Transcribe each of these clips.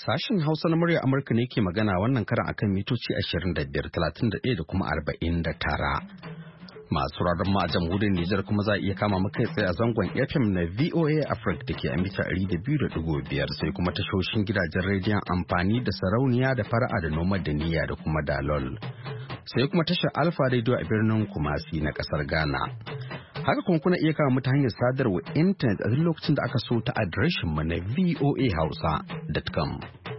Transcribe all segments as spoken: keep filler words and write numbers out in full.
Sashen Hausa na murya Amurka ne ke magana wannan karan akan mitoci ashirin da biyar, talatin da ɗaya da kuma arba'in da tara. Masu raron mu a jamhuriyar Nijar kuma za a iya kama maka tsaye a zangon F M na V O A Africa da ke a mita ɗari da biyu da ɗigo biyar sai kuma tashoshin gidajen rediyon amfani da sarauniya da fara'a da noma da niyya da kuma dalol. Sai kuma tashar Alfa Radio a birnin Kumasi na ƙasar Ghana. Haka kuma kuna iya kama ta hanyar sadarwa intanet a duk lokacin da aka so ta adireshin mu na voa hausa dot com.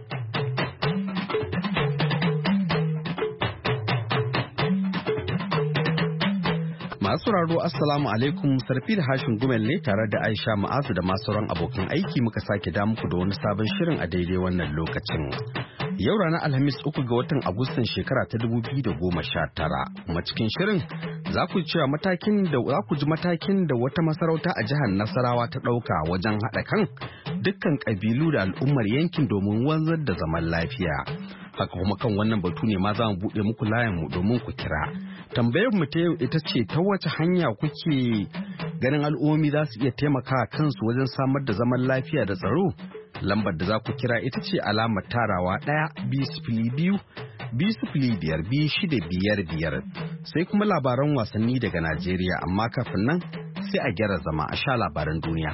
Masu raro Assalamu alaikum, Sarfil Hashin Gumel ne tare da Aisha Ma'azu da masu ran abokan aiki muka sake da muku da wani sabon shirin a daidai wannan lokacin. Yau ranar Alhamis uku ga watan Agustan shekara ta dubu biyu da goma sha tara. Kuma cikin shirin za ku cewa matakin da za ku ji matakin da wata masarauta a jihar Nasarawa ta ɗauka wajen haɗa kan dukkan ƙabilu da al'ummar yankin domin wanzar da zaman lafiya. Haka kuma kan wannan batu ne ma za mu buɗe muku layin mu domin ku kira. Tambayar mu ta yau ita ce ta wace hanya kuke ganin al'ummomi za su iya taimaka kansu wajen samar da zaman lafiya da tsaro? Lambar da za ku kira ita ce alamar tarawa ɗaya biyu sifili biyu biyu sifili biyar biyu shida biyar biyar sai kuma labaran wasanni daga Najeriya amma kafin nan sai a gyara zama a sha labaran duniya.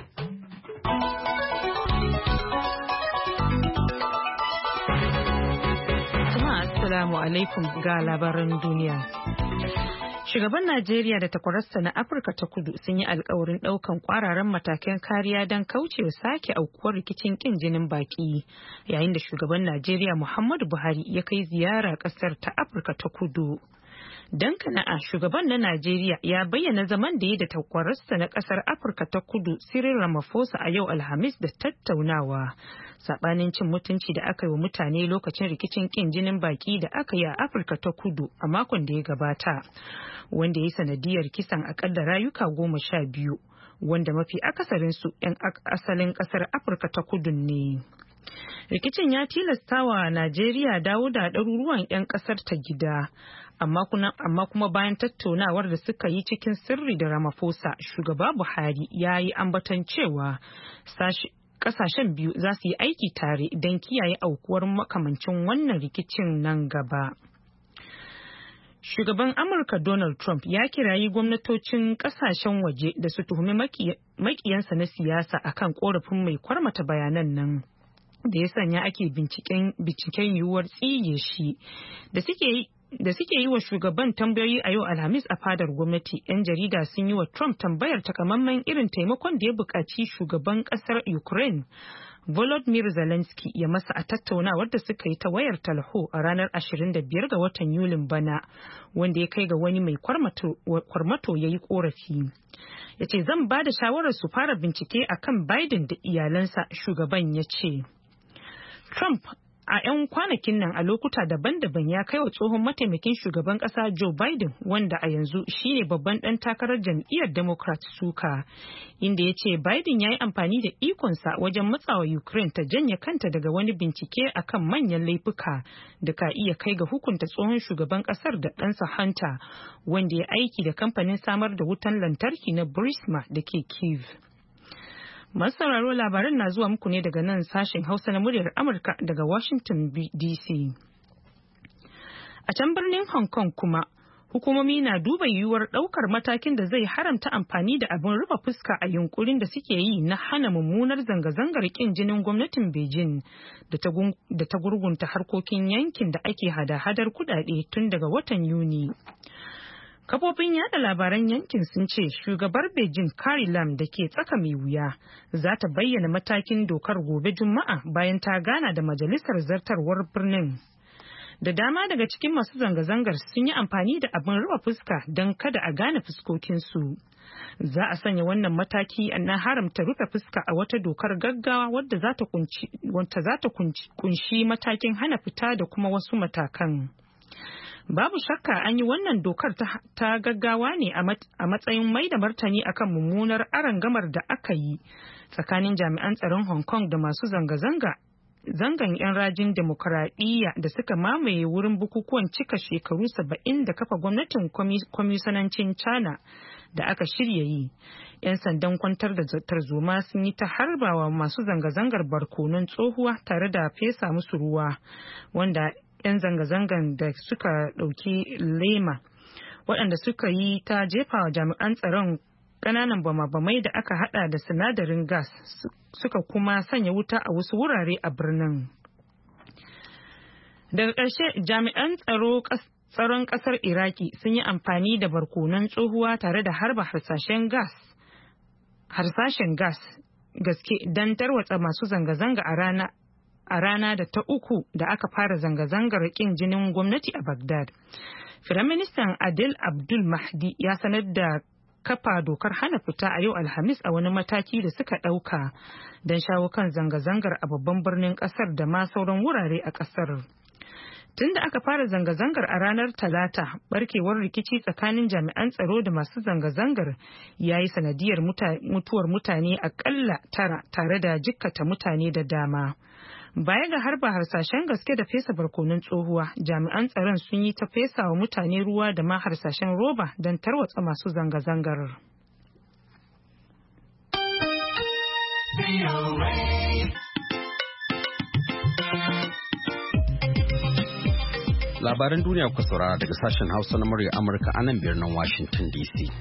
Assalamu alaikum ga labaran duniya. Shugaban Najeriya da takwararsa na Afirka ta Kudu sun yi alkawarin ɗaukan kwararan matakan kariya don kaucewa sake aukuwar rikicin kin jinin baki yayin da shugaban Najeriya Muhammadu Buhari ya kai ziyara ƙasar ta Afirka ta Kudu. Dan kana'a shugaban na Najeriya ya bayyana zaman da ya da takwararsa na ƙasar Afirka ta Kudu Cyril Ramaphosa a yau Alhamis da tattaunawa. Sabanin cin mutunci da aka yi wa mutane lokacin rikicin kin jinin baki da aka yi a Afirka ta Kudu a makon da ya gabata, wanda ya yi sanadiyar kisan akalla rayuka goma sha biyu, wanda mafi akasarin su 'yan asalin kasar Afirka ta Kudu ne. Rikicin ya tilasta wa Najeriya dawo da ɗaruruwan 'yan ƙasar ta gida, amma kuma bayan tattaunawar da suka yi cikin sirri da Ramaphosa, shugaba Buhari ya yi ambaton cewa kasashen biyu za su yi aiki tare don kiyaye aukuwar makamancin wannan rikicin nan gaba. Shugaban Amurka Donald Trump ya kirayi gwamnatocin kasashen waje da su tuhumi makiyansa na siyasa akan korafin mai kwarmata bayanan nan da ya sanya ake binciken yiwuwar tsige shi da suke yi da suke yi wa shugaban tambayoyi a yau Alhamis a fadar gwamnati. 'Yan jarida sun yi wa Trump tambayar takamaiman irin taimakon da ya buƙaci shugaban ƙasar Ukraine Volodymyr Zelensky ya masa a tattaunawar da suka yi ta wayar talho a ranar ashirin da biyar ga watan Yulin bana, wanda ya kai ga wani mai kwarmato ya yi korafi. Ya ce zan ba da shawarar su fara bincike akan Biden da iyalansa, shugaban ya ce. Trump a 'yan kwanakin nan a lokuta daban-daban ya kai wa tsohon mataimakin shugaban kasa Joe Biden, wanda a yanzu shine babban dan takarar jam'iyyar Democrat, suka, inda ya ce Biden ya yi amfani da ikonsa wajen matsawa Ukraine ta janye kanta daga wani bincike akan manyan laifuka da ka iya kai ga hukunta tsohon shugaban kasar da ɗansa Hunter, wanda ya aiki da kamfanin samar da wutan lantarki na Burisma da ke Kyiv. Masu sauraro labaran na zuwa muku ne daga nan sashen Hausa na muryar Amurka daga Washington D C. A can birnin Hong Kong kuma, hukumomi na duba yiwuwar ɗaukar matakin da zai haramta amfani da abin rufe fuska a yunkurin da suke yi na hana mummunar zanga-zangar ƙin jinin gwamnatin Beijing da ta gurgunta harkokin yankin da ake hada-hadar kudade tun daga watan Yuni. Kafofin yada labaran yankin sun ce shugabar Beijing Carrie Lam da ke tsaka mai wuya za ta bayyana matakin dokar gobe Juma'a bayan ta gana da majalisar zartarwar birnin. Da dama daga cikin masu zanga-zangar sun yi amfani da abin rufe fuska don kada a gane fuskokinsu. Za a sanya wannan mataki na haramta rufe fuska a wata dokar gaggawa wadda za ta kunshi matakin hana fita da kuma wasu matakan. Babu shakka an yi wannan dokar ta gaggawa ne a matsayin mai da martani akan mummunar arangamar da aka yi tsakanin jami'an tsaron Hong Kong da masu zanga-zanga zangan 'yan rajin demokuraɗiyya da suka mamaye wurin bukukuwan cika shekaru saba'in da kafa gwamnatin kwamisanancin China da aka shirya yi. 'Yan sandan kwantar da tarzoma sun yi ta harbawa masu zanga-zangar barkonon tsohuwa tare da fesa musu ruwa, wanda 'yan zanga-zangar da suka ɗauki lema waɗanda suka yi ta jefawa jami'an tsaron ƙananan bama-bamai da aka hada da sinadarin gas suka kuma sanya wuta a wasu wurare a birnin. Daga ƙarshe jami'an tsaro tsaron ƙasar Iraki sun yi amfani da barkonon tsohuwa tare da harba harsashen gas harsashen gas gaske don tarwatsa masu zanga-zanga a rana a rana da ta uku da aka fara zanga-zangar ƙin jinin gwamnati a Baghdad. Firaministan Adil Abdul Mahdi ya sanar da kafa dokar hana fita a yau Alhamis a wani mataki da suka ɗauka don shawo kan zanga-zangar a babban birnin ƙasar da ma sauran wurare a ƙasar. Tun da aka fara zanga-zangar a ranar Talata, barkewar rikici tsakanin jami'an tsaro da masu zanga-zangar ya yi sanadiyar mutuwar mutane akalla tara tare da jikkata mutane da dama. Baya ga harba harsashen gaske da fesa barkonon tsohuwa, jami'an tsaron sun yi ta fesa wa mutane ruwa da ma harsashen roba don tarwatsa masu zanga-zangar. Labaran duniya kuka saurara daga sashen Hausa na murya Amurka a nan birnin Washington D C.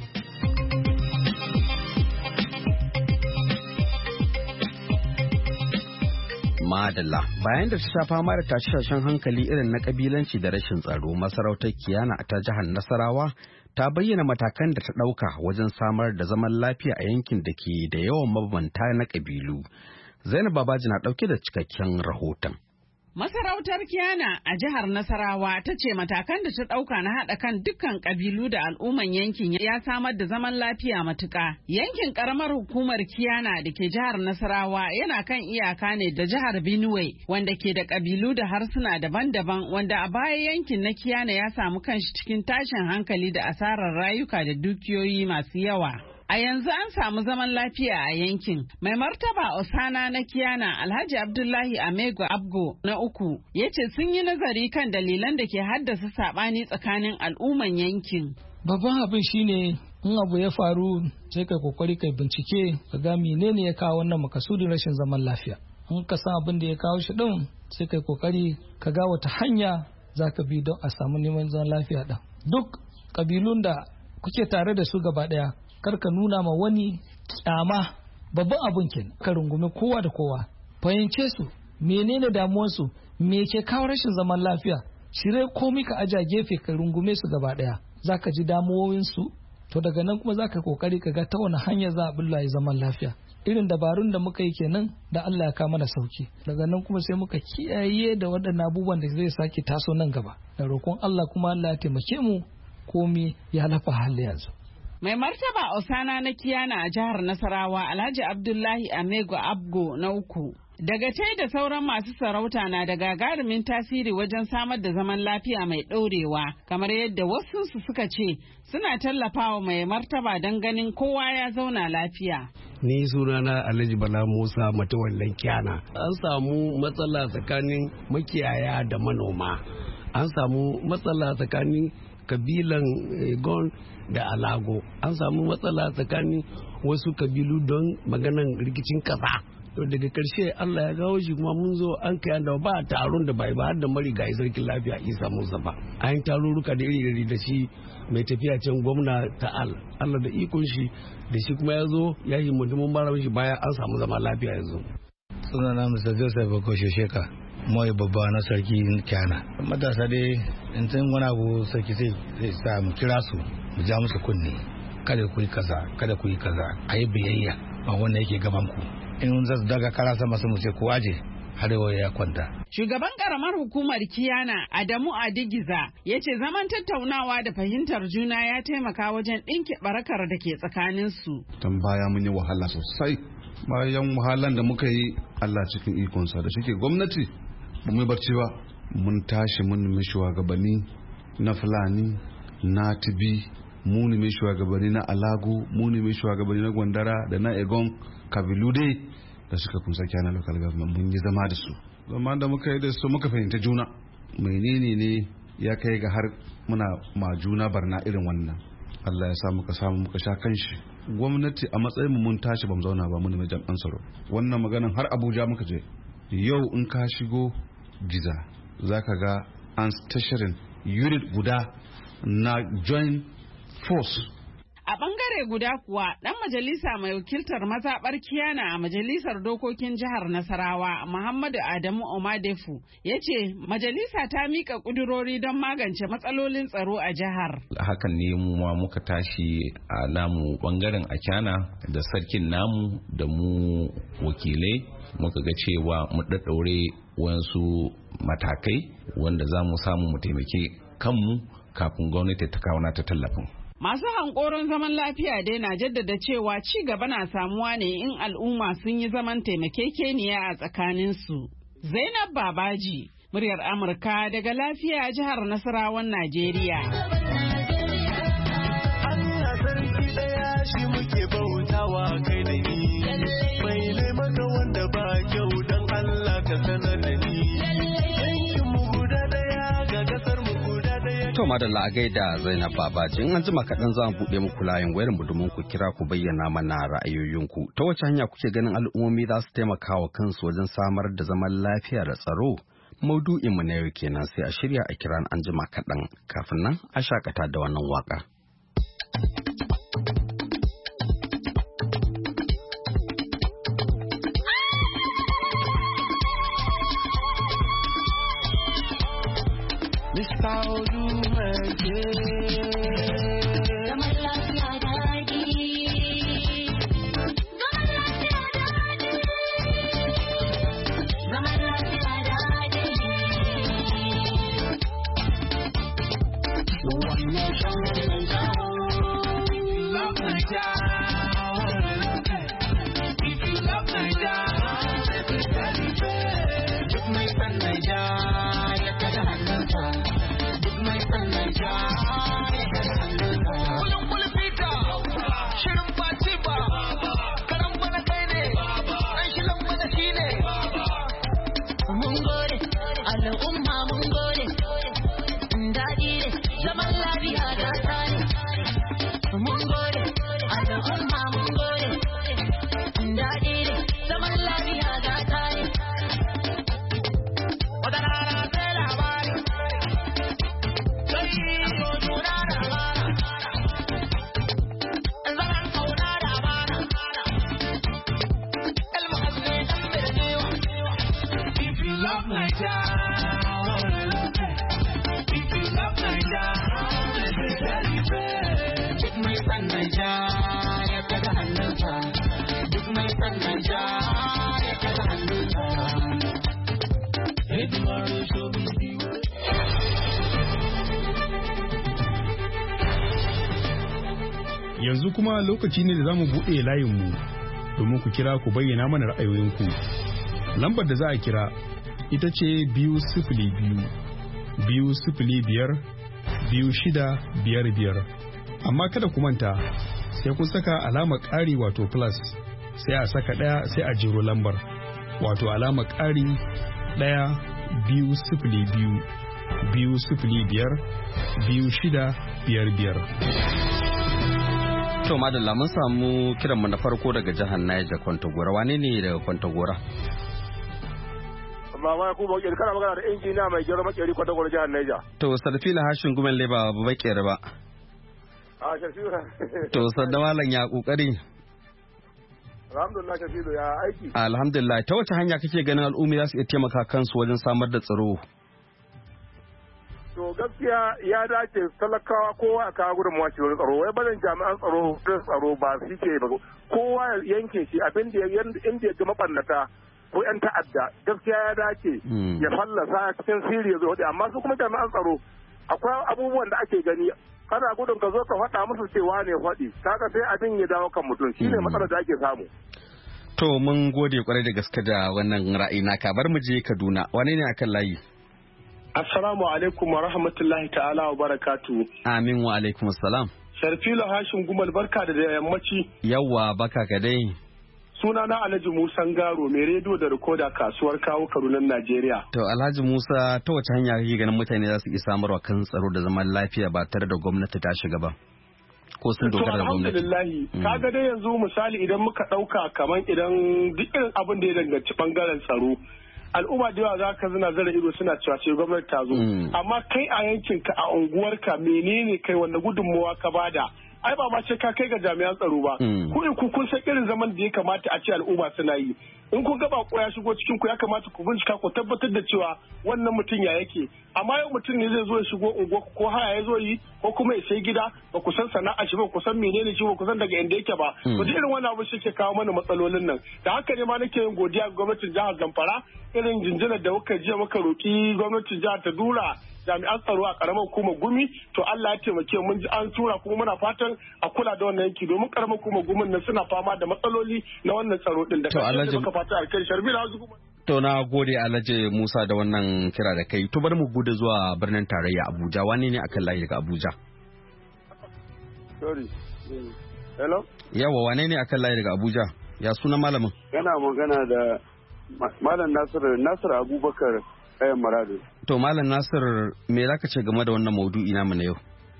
Madalla, bayan da ta sha fama da tashe-tashen hankali irin na kabilanci da rashin tsaro, masarautar Kiyana ta jihar Nasarawa ta bayyana matakan da ta ɗauka wajen samar da zaman lafiya a yankin da ke da yawan mabambanta na kabilu. Zainab Babaji na ɗauke da cikakken rahoton. Masarautar Kiyana a jihar Nasarawa ta ce matakan da ta ɗauka na haɗa kan dukkan ƙabilu da al'umman yankin ya samar da zaman lafiya matuƙa. Yankin ƙaramar hukumar Kiyana da ke jihar Nasarawa yana kan iyaka ne da jihar Benue wanda ke da ƙabilu da harsuna daban-daban, wanda a baya yankin na Kiyana ya samu kanshi cikin tashin hankali da asarar rayuka da dukiyoyi masu yawa. A yanzu an samu zaman lafiya a yankin. Mai martaba Osana na Kiyana Alhaji Abdullahi Amego Abgo na uku ya ce sun yi nazari kan dalilan da ke haddasa saɓani tsakanin al'umman yankin. Babban abin shine in abu ya faru sai kai kokari kai bincike ka ga menene ya kawo wannan makasudin rashin zaman lafiya. In ka san abin da ya kawo shi din sai kai kokari ka ga wata hanya zaka bi don a samu neman zaman lafiya din. Duk kabilun da kuke tare da su gaba daya kar ka nuna ma wani kyama, babban abin ken ka rungume kowa da kowa, fahimce su menene damuwarsu, me ke kawo rashin zaman lafiya, shirye komai ka aja gefe ka rungume su gaba daya, zaka ji damuwowinsu, to daga nan kuma zaka kokari ka ga ta wani hanya za a bulla zaman lafiya. Irin dabarun da muka yi kenan da Allah ya kama da sauki, daga nan kuma sai muka kiyaye da waɗannan abubuwan da zai sake taso nan gaba, da roƙon Allah kuma Allah ya taimake mu komai ya lafa hali yanzu. Mai martaba Osana na Kiyana a jihar Nasarawa Alhaji Abdullahi Amego Abgo na uku. Daga tai da sauran masu sarauta na da gagarumin tasiri wajen samar da zaman lafiya mai ɗorewa, kamar yadda wasu su suka ce suna tallafawa mai martaba don ganin kowa ya zauna lafiya. Ni sunana Alhaji Bala Musa Matawallan Kiyana. An samu matsala tsakanin makiyaya da manoma. An samu matsala tsakanin kabilan Gon da Alago. An samu matsala tsakanin wasu kabilu don maganan rikicin kasa. To daga karshe Allah ya gawo shi kuma mun zo an kai da ba taron da bai ba har da marigayi sarkin lafiya Isa Musa ba. An yi tarurruka da iri da shi mai tafiya can gwamna ta'al. Allah da ikon shi da shi kuma ya zo ya yi mutumin bara shi baya an samu zama lafiya yanzu. Sunana Mister Joseph Bako Sheka. Mai babba na sarki Kiyana. Matasa dai in tun wani abu sarki sai sa mu kira su mu ja musu kunne. Kada ku yi kaza, kada ku yi kaza. A yi biyayya ba wanda yake gaban ku. In za su daga kara sama su mu ce ku waje har ya kwanta. Shugaban karamar hukumar Kiyana Adamu Adigiza ya ce zaman tattaunawa da fahimtar juna ya taimaka wajen ɗinke barakar da ke tsakaninsu. Tun baya mun yi wahala sosai. Bayan wahalan da muka yi Allah cikin ikonsa da shike gwamnati ba mu barci ba, mun tashi mun nemi shugabanni na Fulani, na Tibi, mu nemi shugabanni na Alago, mu nemi shugabanni na Gwandara da na Egon kabilu dai da suka kunsa Kiyana local government mun yi zama da su zaman da muka yi da su muka fahimta juna menene ne ya kai ga har muna ma juna barna irin wannan. Allah ya sa muka samu muka sha kanshi. Gwamnati a matsayin mun tashi bamu zauna ba mun jami'an tsaro. Wannan maganan har Abuja muka je. Yau in ka shigo Giza zaka ga an tashirin unit guda na joint force. A bangare guda kuwa dan majalisa mai wakiltar mazaɓar Kiyana a majalisar dokokin jihar Nasarawa Muhammadu Adamu Omadefu ya ce majalisa ta mika kudurori don magance matsalolin tsaro a jihar. Hakan ne mu ma muka tashi a namu bangaren a Kiyana da sarkin namu da mu wakilai muka ga cewa mu daddaure wasu matakai wanda za mu samu mu taimake kanmu kafin gwamnati ta kawo ta tallafin. Masu hankoron zaman lafiya dai na jaddada cewa ci gaba na samuwa ne in al'umma sun yi zaman taimakekeniya a tsakaninsu. Zainab Babaji, muryar Amurka daga lafiya jihar Nasarawan Najeriya. Allah sarki daya shi muke bautawa kai da ni. Mai maka wanda ba kyau dan Allah ka sanar da ni. Yankin mu guda daya ga kasar mu guda daya. To madalla a gaida Zainab Babaji, in an jima kaɗan za mu buɗe muku layin wayar mu domin ku kira ku bayyana mana ra'ayoyinku. Ta wace hanya kuke ganin al'ummomi za su taimaka wa kansu wajen samar da zaman lafiya da tsaro? Maudu'in mu na yau kenan, sai a shirya a kira an jima kaɗan. Kafin nan a shakata da wannan waka. Yanzu kuma lokaci ne da za mu buɗe layinmu domin ku kira ku bayyana mana ra'ayoyinku. Lambar da za a kira ita ce biyu sifili biyu, biyu sifili biyar, biyu shida biyar biyar. Amma kada ku manta sai kun saka alamar ƙari wato plus sai a saka ɗaya sai a jiro lambar wato alamar ƙari ɗaya biyu sifili biyu, biyu sifili biyar, biyu shida biyar biyar. To madalla mun samu kiranmu na farko daga jihar Niger Kwantagora. Wane ne daga Kwantagora? Mama ya kuma bakeri kana magana da injiniya mai gero makeri Kwantagora jihar Niger. To Sarfila Hashin Gumen Leba ba bakeri ba. A Shafiru. To Sadda Malam ya kokari. Alhamdulillah Shafiru ya aiki. Alhamdulillah. Ta wace hanya kake ganin al'ummi za su iya taimaka kansu wajen samar da tsaro? To gaskiya ya dace talakawa kowa a kawo gudunmawa ce wani tsaro, wai bazan jami'an tsaro da tsaro ba su ke ba, kowa yanke shi abin da inda ya ga mabannata ko yan ta'adda gaskiya ya dace ya fallasa cikin sirri ya zo hudu, amma su kuma jami'an tsaro akwai abubuwan da ake gani kana gudun ka zo ka faɗa musu cewa ne faɗi kaga sai abin ya dawo kan mutum shine matsalar da ake samu. To mun gode kwarai da gaske da wannan ra'ayi naka, bar mu je Kaduna. Wane ne akan layi? Assalamu alaikum wa rahmatullahi ta'ala wa barakatu. Amin wa alaikum salam. Sharfilo Hashim Gumal barka da yammaci. Yawwa baka ka dai. Sunana Alhaji Musa Ngaro mai rediyo da rikoda kasuwar kawo Karunan Najeriya. To Alhaji Musa ta wace hanya kake ganin mutane za su iya samarwa kan tsaro da zaman lafiya ba tare da gwamnati ta shiga ba? Ko sun dogara da gwamnati? Alhamdulillahi, kaga dai yanzu misali idan muka ɗauka kamar idan duk irin abin da ya danganci bangaren tsaro. Al'umma da yawa za ka zina zara ido suna cewa ce gwamnati ta zo. Amma kai a yankinka a unguwarka menene kai wanda gudunmawa ka bada? Ai ba ma ce ka kai ga jami'an tsaro ba. Ku in ku kun san irin zaman da ya kamata a ce al'umma suna yi. In kun ga bako ya shigo cikin ku ya kamata ku bincika ku tabbatar da cewa wannan mutum ya yake. Amma yau mutum ne zai zo ya shigo unguwa ko haya ya zo yi ko kuma ya sai gida ba ku san sana'a shi ba ku san menene shi ba ku san daga inda yake ba. To irin wannan abu shi ke kawo mana matsalolin nan. Da haka ne ma nake yin godiya ga gwamnatin jihar Zamfara irin jinjinar da muka jiya muka roki gwamnatin jihar ta dura jami'an tsaro a karamar hukumar Gumi to Allah ya taimake mun ji an tura kuma muna fatan a kula da wannan yanki domin karamar hukumar Gumin nan suna fama da matsaloli na wannan tsaro din da kai muka fata alkai sharbi da wasu. To na gode Alhaji Musa da wannan kira da kai. To bari mu gudu zuwa birnin tarayya Abuja. Wane ne akan layi daga Abuja? Sorry. Hello? Yawa wane ne akan layi daga Abuja? Ya suna malamin? Yana magana da Malam Nasiru Nasiru Abubakar Ayan Maradu. To Malam Nasir me zaka ce game da wannan maudu'i namu na yau?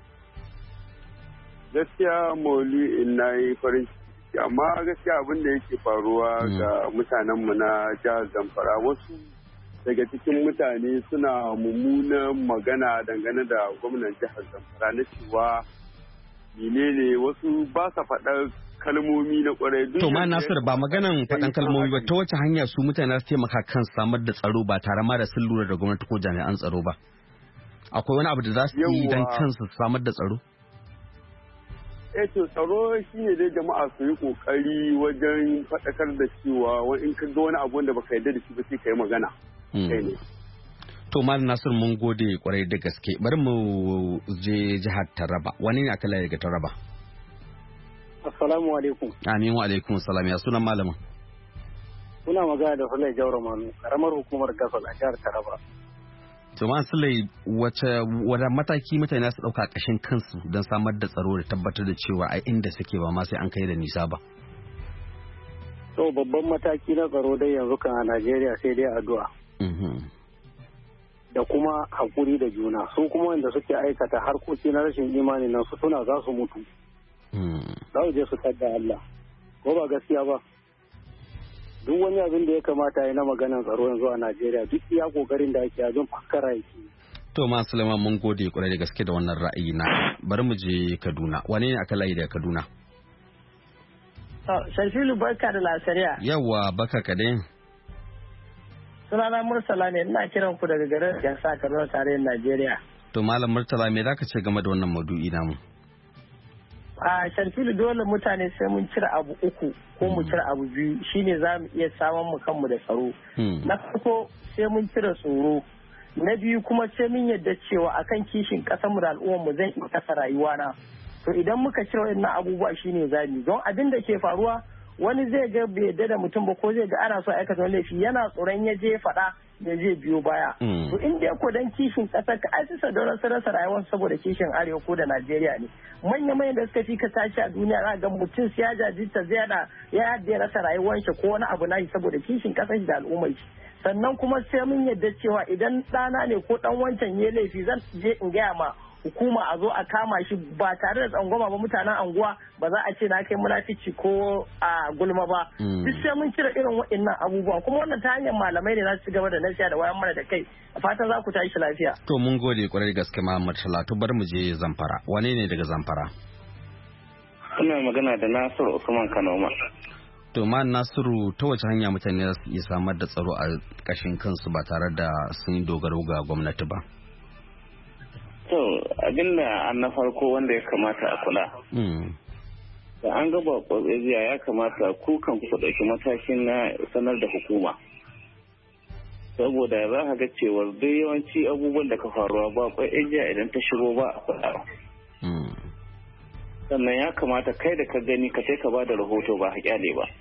Gaskiya maudu'in na yi farin ciki amma gaskiya abin da yake faruwa ga mutanenmu na jihar Zamfara wasu daga cikin mutane suna mummunan magana dangane da gwamnan jihar Zamfara na cewa menene wasu ba sa faɗar kalmomi na kwarai. To ma Nasir ba maganan faɗan kalmomi ba ta wace hanya su mutane su taimaka kan samar da tsaro ba tare ma da sun lura da gwamnati ko jami'an tsaro ba. Akwai wani abu da za su yi don kansu samar da tsaro? Eh to tsaro shine dai jama'a su yi kokari wajen faɗakar da cewa wani in ka ga wani abu da baka yarda da shi ba sai ka yi magana. Kai ne. To Malam Nasir mun gode kwarai da gaske. Bari mu je jihar Taraba. Wani ne aka laye daga Taraba? Assalamu alaikum. Amin wa alaikum salam. Ya sunan malamin? Suna magana da Sulai Jauro Manu, karamar hukumar Gasol a jihar Taraba. To man Sulai wace wada mataki mutane su dauka kashin kansu don samar da tsaro da tabbatar da cewa a inda suke ba ma sai an kai da nisa ba. To babban mataki na tsaro dai yanzu kan a Najeriya sai dai addu'a. Da kuma hakuri da juna. Su kuma wanda suke aikata harkoki na rashin imani nan su suna za su mutu. Za su je su tadda Allah. Ko ba gaskiya ba? Duk wani abin da ya kamata ya na maganar tsaro yanzu a Najeriya duk iya kokarin da ake abin faskara yake. To ma Sulaiman mun gode kwarai da gaske da wannan ra'ayi na. Bari mu je Kaduna. Wane ne aka layi da Kaduna? Sharfilu barka da lasariya. Yawwa baka kadai. Sunana Murtala ne ina kiran ku daga garin Gansa Kaduna tarayyar Najeriya. To Malam Murtala me zaka ce game da wannan maudu'i namu? A Sharfilu dole mutane sai mun cire abu uku ko mu cire abu biyu shine za mu iya samun mu kanmu da tsaro. Na farko sai mun cire tsoro. Na biyu kuma sai mun yadda cewa akan kishin ƙasarmu da al'ummarmu zan iya kasa rayuwana. To idan muka cire wannan abubuwa shine zamu don abin da ke faruwa wani zai ga bai yadda da mutum ba ko zai ga ana so aikata wani laifi yana tsoron ya je faɗa ya je biyo baya. To in dai ko dan kishin ƙasar ka ai sai da rasa rasa rayuwar saboda kishin arewa ko da Najeriya ne. Manya manyan da suka fi ka tashi a duniya za ga mutum sai ya jajirta zai yana ya yadda ya rasa rayuwar shi ko wani abu nashi saboda kishin ƙasar shi da al'ummar shi. Sannan kuma sai mun yadda cewa idan ɗana ne ko ɗan wancan ya laifi zan je in gaya ma hukuma a zo a kama shi ba tare da tsangwama ba mutanen anguwa ba za a ce na kai munafici ko a gulma ba. Duk sai mun cire irin waɗannan abubuwan kuma wannan ta hanyar malamai ne za su ci gaba da nasiha da wayan mana da kai a fatan za ku tashi lafiya. To mun gode kwarai gaske Muhammad Talatu bar mu je Zamfara. Wane ne daga Zamfara? Ina magana da Nasiru Usman Kanoma. To ma Nasiru ta wace hanya mutane za su iya samar da tsaro a kashin kansu ba tare da sun dogaro ga gwamnati ba? To abinda an na farko wanda ya kamata a kula. Da an gaba kwatsiya ya kamata ku kan ku ɗauki matakin na sanar da hukuma. Saboda za ka ga cewar duk yawanci abubuwan da ka faruwa ba kwatsiya idan ta shigo ba a kula. Sannan ya kamata kai da ka gani ka sai ka ba da rahoto ba haƙyale ba.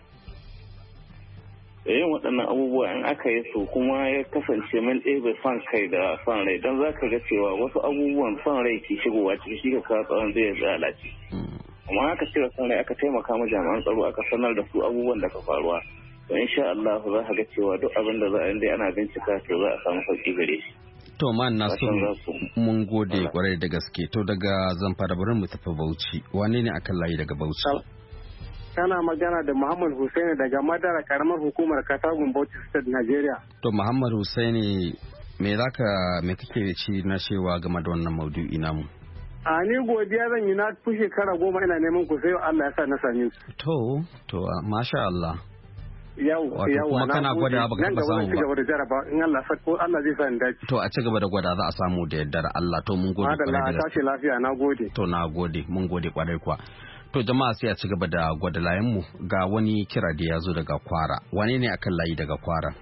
Da yin waɗannan abubuwa in aka yi su kuma ya kasance mun ɗebe son kai da son rai don za ka ga cewa wasu abubuwan son rai ke shigowa ciki shi ka kawo tsawon zai lalace amma aka cire son rai aka taimaka ma jami'an tsaro aka sanar da su abubuwan da ka faruwa to insha Allah za ka ga cewa duk abin da za a yi ana bincika to za a samu sauki gare shi. To man Nasiru mun gode kwarai da gaske. To daga Zamfara bari mu tafi Bauchi. Wane ne akan layi daga Bauchi? Kana magana da Muhammad Hussaini daga Madara karamar hukumar Katagun Bauchi State Nigeria. To Muhammad Hussaini me zaka me kake ci na cewa game da wannan maudu'i namu? A ni godiya zan yi na fi shekara goma ina neman ku sai Allah ya sa na same ku. To to masha Allah. Yau yau kuma kana gwada baka taba samu ba. Nan jaraba in Allah sa ko Allah zai sa ni dace. To a ci gaba da gwada za a samu da yardar Allah to mun gode kwarai da gaske. Allah lafiya na gode. To na gode mun gode kwarai kuwa. To jama'a sai a ci gaba da gwada layin mu ga wani kira da ya zo daga Kwara. Wane ne akan layi daga Kwara?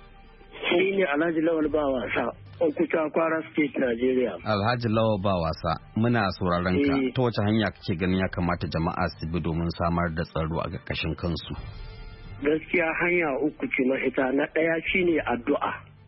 Ni ne Alhaji Lawal ba wasa. Okuta Kwara State Nigeria. Alhaji Lawal ba wasa muna sauraron ka. Ta wace hanya kake ganin ya kamata jama'a su bi domin samar da tsaro a ƙarƙashin kansu? Gaskiya hanya uku ce mafita. Na ɗaya shine addu'a.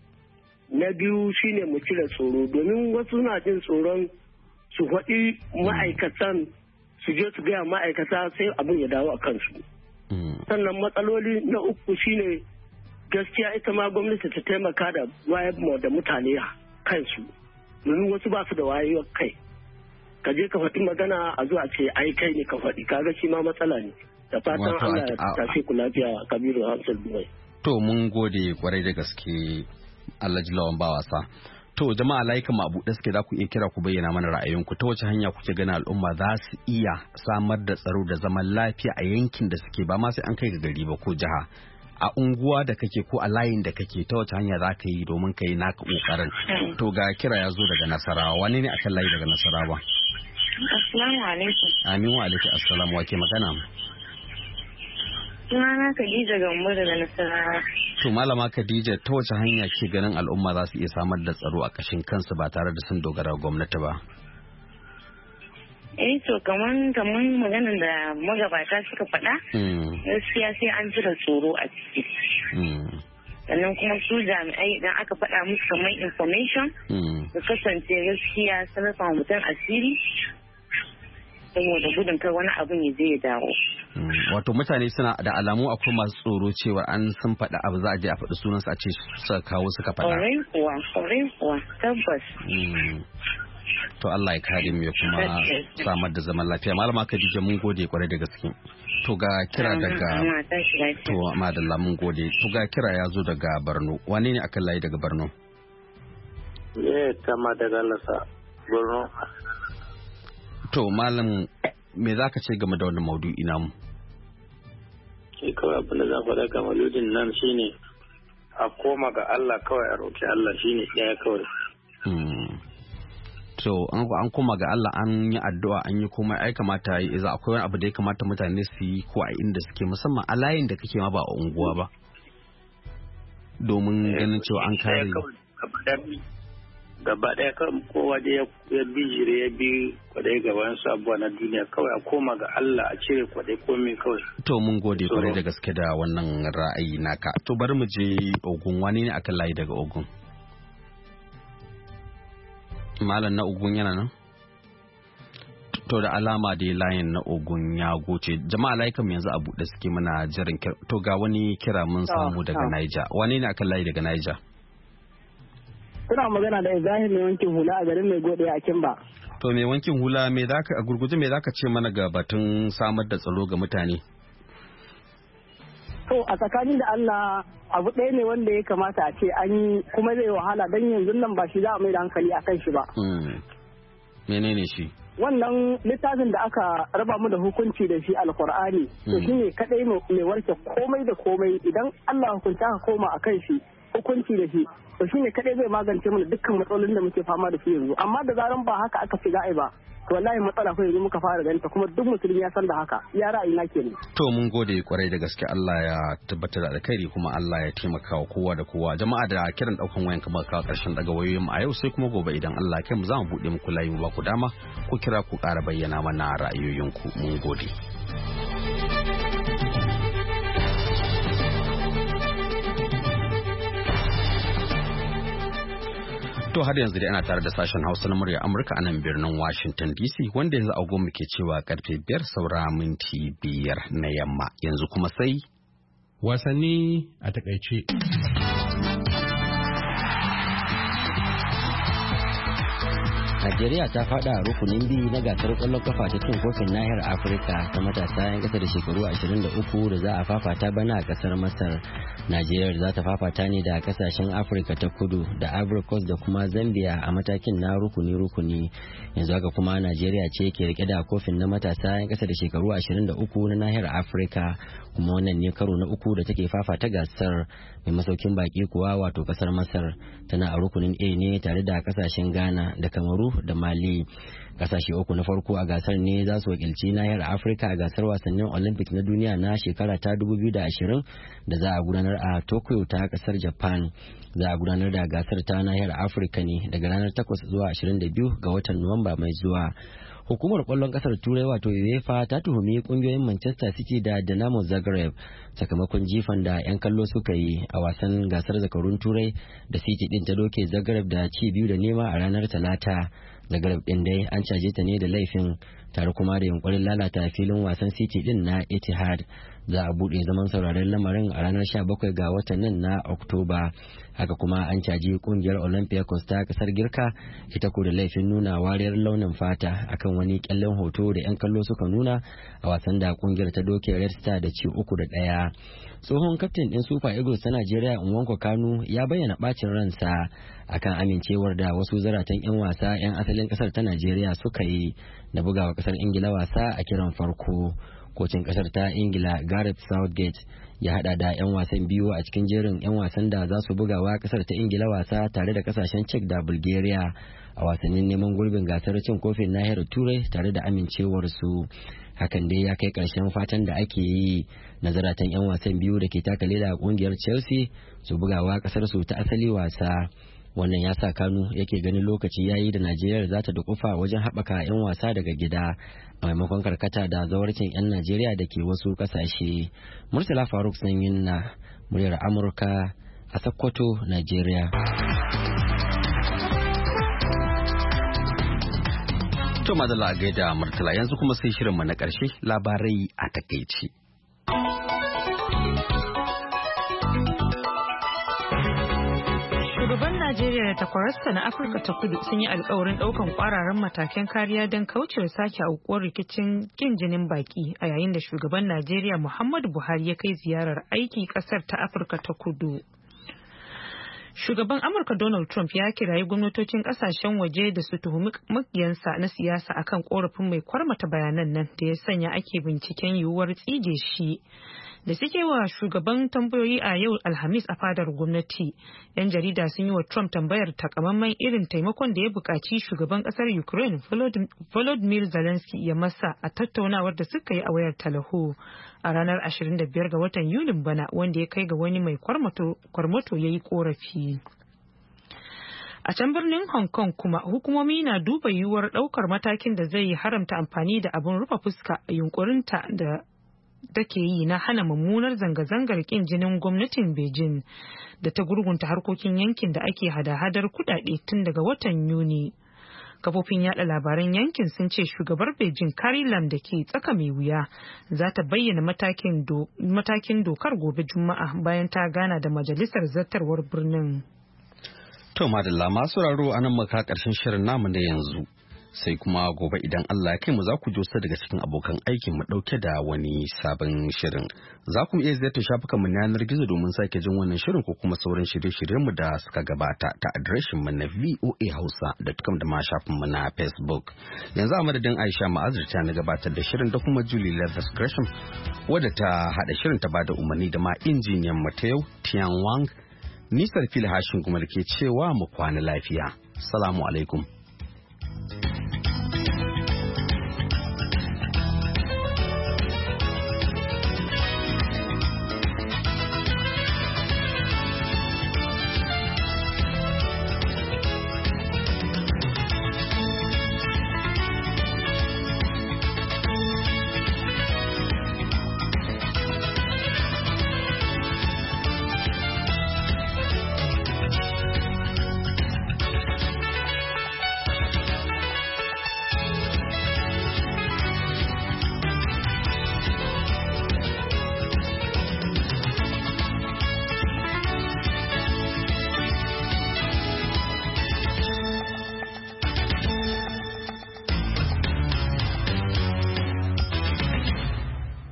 Na biyu shine mu cire tsoro domin wasu na jin tsoron su faɗi ma'aikatan su je su gaya ma'aikata sai abin ya dawo a kansu. Sannan matsaloli na uku shine gaskiya ita ma gwamnati ta taimaka da wayar da mutane kansu domin wasu ba su da wayewar kai. Ka je ka faɗi magana a zuwa ce ai kai ne ka faɗi kaga shi ma matsala ne. Da fatan Allah ya tafi ku lafiya Kabiru Hamsat Dubai. To mun gode kwarai da gaske Alhaji Lawan ba wasa. To jama'a layuka mu a buɗe suke za ku iya kira ku bayyana mana ra'ayinku ta wace hanya kuke gani al'umma za su iya samar da tsaro da zaman lafiya a yankin da suke ba ma sai an kai ga gari ba ko jiha. A unguwa da kake ko a layin da kake ta wace hanya za ka yi domin ka yi naka kokarin. To ga kira ya zo daga Nasarawa wane ne akan layi daga Nasarawa? Assalamu alaikum. Amin wa alaikum assalam wa ke magana? Sunana Khadija Gambo daga Nasarawa. To malama Khadija ta wace hanya ke ganin al'umma za su iya samar da tsaro a kashin kansu ba tare da sun dogara gwamnati ba? Eh to kaman kaman maganar da magabata suka faɗa gaskiya sai an jira tsoro a ciki. Sannan kuma su jami'ai idan aka faɗa musu kamar information su kasance gaskiya sarrafa mutum asiri saboda gudun kai wani abin ya je ya dawo. Wato mutane suna da alamu akwai masu tsoro cewa an sun faɗa abu za a je a faɗi sunansu a ce suka kawo suka faɗa. Ƙwarai kuwa, ƙwarai kuwa, tabbas. To Allah ya kare mu ya kuma samar da zaman lafiya. Malama Khadija mun gode kwarai da gaske. To ga kira daga To madalla mun gode. To ga kira ya zo daga Borno. Wane ne akan layi daga Borno? Eh kama daga Lasa Borno. To malam me zaka ce game da wannan maudu'i namu? Shi kawai abin da za faɗa ga mauludin nan shine a koma ga Allah kawai a roƙi Allah shine ɗaya kawai. To an koma ga Allah an yi addu'a an yi komai ai kamata yi iza akwai wani abu da ya kamata mutane su yi ko a inda suke musamman a layin da kake ma ba a unguwa ba domin ganin cewa an kare gaba ɗaya kan kowa da ya bi jire ya bi kwadai gaban sabuwa na duniya kawai a koma ga Allah a cire kwadai komai kawai. To mun gode kwarai da gaske da wannan ra'ayi naka. To bari mu je Ogun wani ne akan layi daga Ogun? Malam na Ogun yana nan? To da alama da layin na Ogun ya goce. Jama'a layukan yanzu a buɗe suke muna jiran kira. To ga wani kira mun samu daga Niger. Wani ne akan layi daga Niger? Kuna magana da Ibrahim mai wankin hula a garin mai gode a Kimba. To mai wankin hula me zaka a gurguje me zaka ce mana ga batun samar da tsaro ga mutane? To a tsakanin da Allah abu ɗaya ne wanda ya kamata a ce an yi kuma zai wahala don yanzu nan ba shi za a mai da hankali a kan shi ba. Menene shi? Wannan littafin da aka raba mu da hukunci da shi alkur'ani to shi ne kaɗai mai warke komai da komai idan Allah hukunta aka koma a kan shi hukunci da shi to shi ne kaɗai zai magance mana dukkan matsalolin da muke fama da su yanzu amma da zaran ba haka aka ci ga'i ba to wallahi matsala ko yanzu muka fara ganta kuma duk musulmi ya san da haka ya ra'ayi na kenan. To mun gode kwarai da gaske Allah ya tabbatar da alkhairi kuma Allah ya taimaka wa kowa da kowa jama'a da kiran daukan wayan kamar kawo karshen daga wayoyin mu a yau sai kuma gobe idan Allah ya kai mu za mu bude muku layi mu ba ku dama ku kira ku ƙara bayyana mana ra'ayoyinku mun gode. To har yanzu dai ana tare da sashen Hausa na murya Amurka a nan birnin Washington D C wanda yanzu agogo ke cewa karfe biyar saura minti biyar na yamma. Yanzu kuma sai wasanni a takaice. Najeriya ta fada a rukunin biyu na gasar kwallon kafa ta cin kofin nahiyar Afirka ta matasa 'yan kasa da shekaru ashirin da uku da za a fafata bana a kasar Masar. Najeriya za ta fafata ne da kasashen Afirka ta kudu da Ivory Coast da kuma Zambia a matakin na rukuni-rukuni. Yanzu haka kuma Najeriya ce ke rike da kofin na matasa 'yan kasa da shekaru ashirin da uku na nahiyar Afirka, kuma wannan ne karo na uku da take fafata gasar. Mai masaukin baki kuwa wato kasar Masar tana a rukunin A ne tare da kasashen Ghana da Kamaru da Mali. Kasashe uku na farko a gasar ne za su wakilci nahiyar Afirka a gasar wasannin Olympics na duniya na shekara ta dubu biyu da ashirin da za a gudanar a Tokyo ta kasar Japan. Za a gudanar da gasar ta nahiyar Afirka ne daga ranar takwas zuwa ashirin da biyu ga watan Nuwamba mai zuwa. Hukumar kwallon kasar Turai wato UEFA ta tuhumi kungiyoyin Manchester City da Dinamo Zagreb sakamakon jifan da 'yan kallo suka yi a wasan gasar zakarun Turai da City din ta doke Zagreb da ci biyu da nema a ranar Talata. Zagreb din dai an caje ta ne da laifin tare kuma da yunkurin lalata filin wasan City din na Etihad. Za a buɗe zaman sauraren lamarin a ranar sha bakwai ga watan nan na Oktoba. Haka kuma an caji kungiyar Olympiacos ta kasar Girka ita ko da laifin nuna wariyar launin fata akan wani kyallen hoto da 'yan kallo suka nuna a wasan da kungiyar ta doke Red Star da ci uku da ɗaya. Tsohon kaftin ɗin Super Eagles ta Najeriya Nwankwo Kanu ya bayyana bacin ransa akan amincewar da wasu zaratan 'yan wasa 'yan asalin kasar ta Najeriya suka yi da bugawa kasar Ingila wasa a kiran farko. Kocin kasar ta Ingila Gareth Southgate ya hada da 'yan wasan biyu a cikin jerin 'yan wasan da za su bugawa kasar ta Ingila wasa tare da kasashen Czech da Bulgaria a wasannin neman gurbin gasar cin kofin nahiyar Turai tare da amincewarsu. Hakan dai ya kai karshen fatan da ake yi na zaratan 'yan wasan biyu da ke taka leda a kungiyar Chelsea su bugawa kasar su ta asali wasa. Wannan ya sa Kanu yake ganin lokaci yayi da Najeriya za ta dukufa wajen haɓaka 'yan wasa daga gida a maimakon karkata da zawarcin 'yan Najeriya da ke wasu ƙasashe. Murtala Faruk Sanyin na muryar Amurka a Sokoto, Najeriya. To madalla a gaida Murtala, yanzu kuma sai shirinmu na ƙarshe, labarai a takaici. Najeriya da takwararsa na Afirka ta Kudu sun yi alkawarin daukan kwararan matakan kariya don kaucewa sake aukuwar rikicin kin jinin baki a yayin da shugaban Najeriya Muhammadu Buhari ya kai ziyarar aiki kasar ta Afirka ta Kudu. Shugaban Amurka Donald Trump ya kirayi gwamnatocin kasashen waje da su tuhumi makiyansa na siyasa akan korafin mai kwarmata bayanan nan da ya sanya ake binciken yiwuwar tsige shi. Da suke wa shugaban tambayoyi a yau Alhamis a fadar gwamnati, 'yan jarida sun yi wa Trump tambayar takamaiman irin taimakon da ya buƙaci shugaban ƙasar Ukraine Volodymyr Zelensky ya masa a tattaunawar da suka yi a wayar talaho a ranar ashirin da biyar ga watan Yunin bana, wanda ya kai ga wani mai kwarmato ya yi korafi. A can birnin Hong Kong kuma hukumomi na duba yiwuwar ɗaukar matakin da zai haramta amfani da abin rufe fuska a yunkurinta da take yi na hana mummunar zanga-zangar kin jinin gwamnatin Beijing da ta gurgunta harkokin yankin da ake hada-hadar kudade tun daga watan Yuni. Kafofin yada labaran yankin sun ce shugabar Beijing Carrie Lam da ke tsaka mai wuya za ta bayyana matakin dokar gobe Juma'a bayan ta gana da majalisar zartarwar birnin. To madalla masu raro anan maka karshen shirin namu na yanzu. Sai kuma gobe idan Allah ya kai mu za ku josa daga cikin abokan aikin mu dauke da wani sabon shirin. Za ku iya ziyartar shafukan mu na yanar gizo domin sake jin wannan shirin ko kuma sauran shirye-shiryen mu da suka gabata ta adireshin mu na voa hausa dot com da ma shafin mu na Facebook. Yanzu a madadin Aisha Ma'azir ta na gabatar da shirin da kuma Julie Leathers Gresham wadda ta hada shirin ta bada umarni da ma injiniyan mu ta yau Tian Wang. Nisar Fili Hashin kuma da ke cewa mu kwana lafiya. Salamu alaikum.